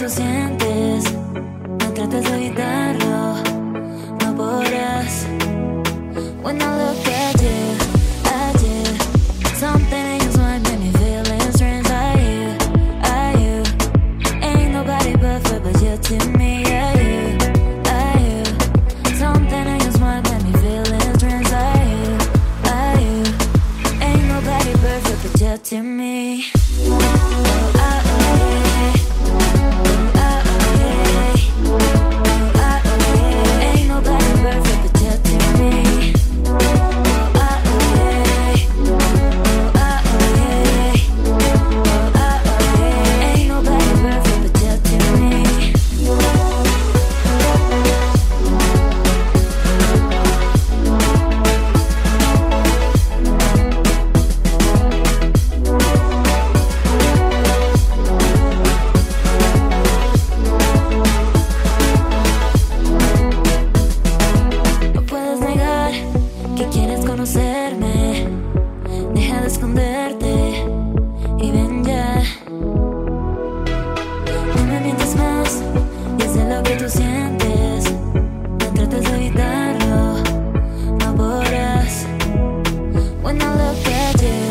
tú sientes, no trates de evitarlo, no podrás. When I look at you, something in your smile made me feel strange. Are you? Ain't nobody perfect but you to me. Are you? Something in your smile made me feel strange. Are you? Ain't nobody perfect but you to me. Que quieres conocerme, deja de esconderte y ven ya. No me mientas más, ya sé lo que tú sientes, no trates de evitarlo, no podrás. When I look at you,